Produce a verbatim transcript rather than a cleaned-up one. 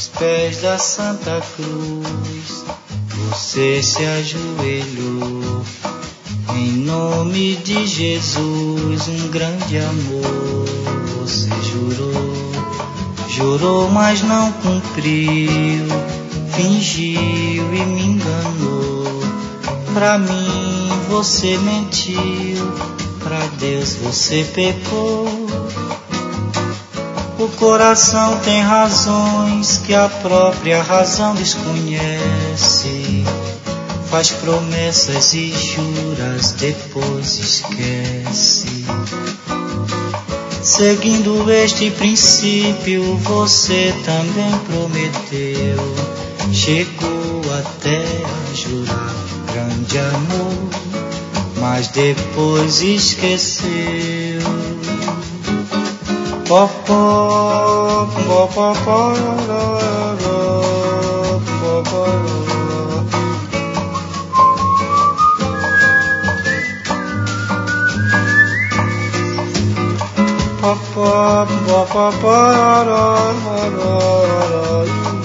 Aos pés da Santa Cruz, você se ajoelhou. Em nome de Jesus, um grande amor você jurou. Jurou, mas não cumpriu, fingiu e me enganou. Pra mim você mentiu, pra Deus você pecou. O coração tem razões que a própria razão desconhece. Faz promessas e juras, depois esquece. Seguindo este princípio, você também prometeu. Chegou até a jurar grande amor, mas depois esqueceu. Pó, pó, pó, pó, pó, pó, pó. Pa pa pa pa pa ra ra ra ra.